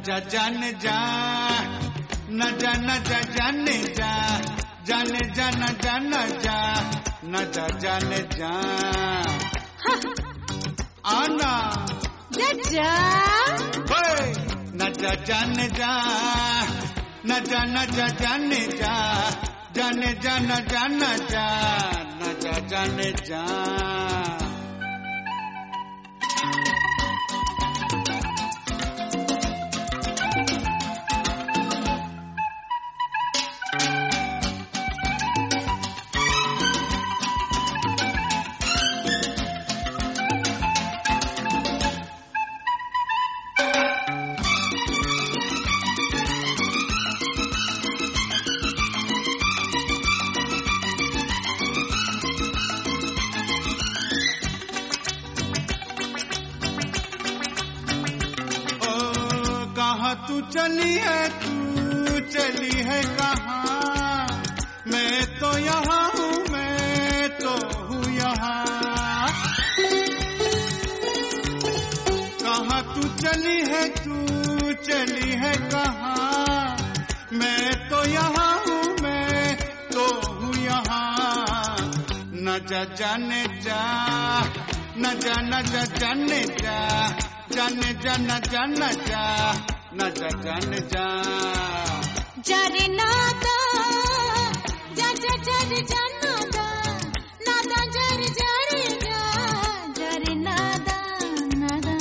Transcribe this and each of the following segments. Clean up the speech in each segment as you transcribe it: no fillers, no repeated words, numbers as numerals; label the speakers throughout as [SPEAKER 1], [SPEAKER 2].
[SPEAKER 1] जा जाने जा, न जा न जा जाने जा, जाने जा न जा न जा, न जा जाने जा। आना
[SPEAKER 2] जा जा,
[SPEAKER 1] न जा जाने जा, न जा न जा जाने जा, जाने जा न जा न जा, न जा जाने जा। कहाँ तू चली है, तू चली है कहाँ? मैं तो यहाँ हूँ, मैं तो हूँ यहाँ। कहाँ तू चली है, तू चली है कहाँ? मैं तो यहाँ हूँ, मैं तो हूँ यहाँ। न जा जाने जा, न जा न जा जाने जा, जाने जा न जा न जा, न जा जाने जा।
[SPEAKER 2] जा रे नादा, जा जा जा रे जा नादा, नादा जा रे जा रे जा, जा रे नादा नादा।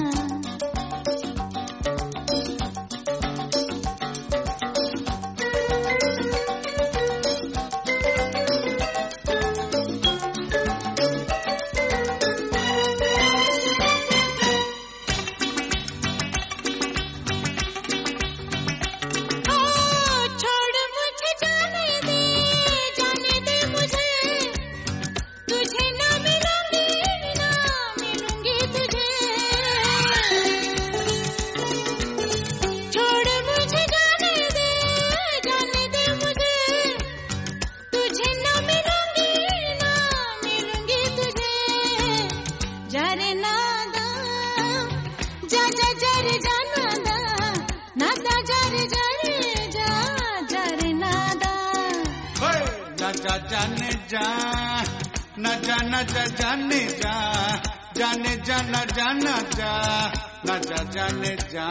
[SPEAKER 1] जा जाने जा, न जा न जा जाने जा, जाने जा न जा न जा, न जा जाने जा।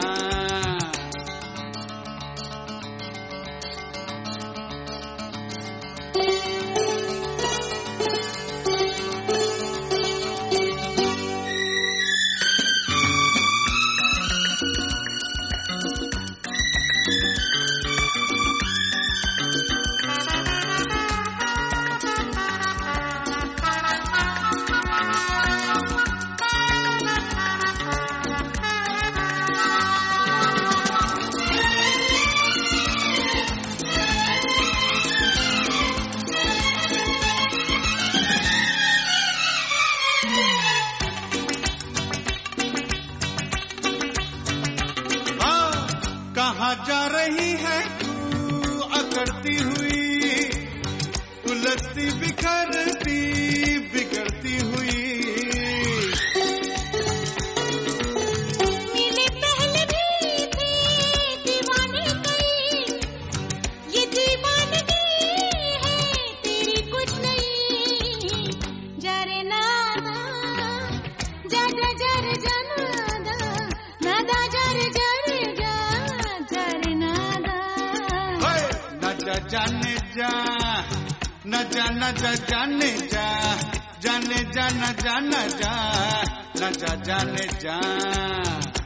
[SPEAKER 1] कहाँ जा रही है तू अकड़ती हुई, उलझती बिखरती बिगड़ती हुई।
[SPEAKER 2] मेरे पहले भी थे दीवाने कई, ये दीवानगी है तेरी कुछ नहीं। जा रे नादा, जा जा जा रे जा नादा, नादा जा रे जा रे जा, जा रे नादा।
[SPEAKER 1] न जा जाने जा, न जा न जा जाने जा, जाने जा न जा न जा, न जा जाने जा।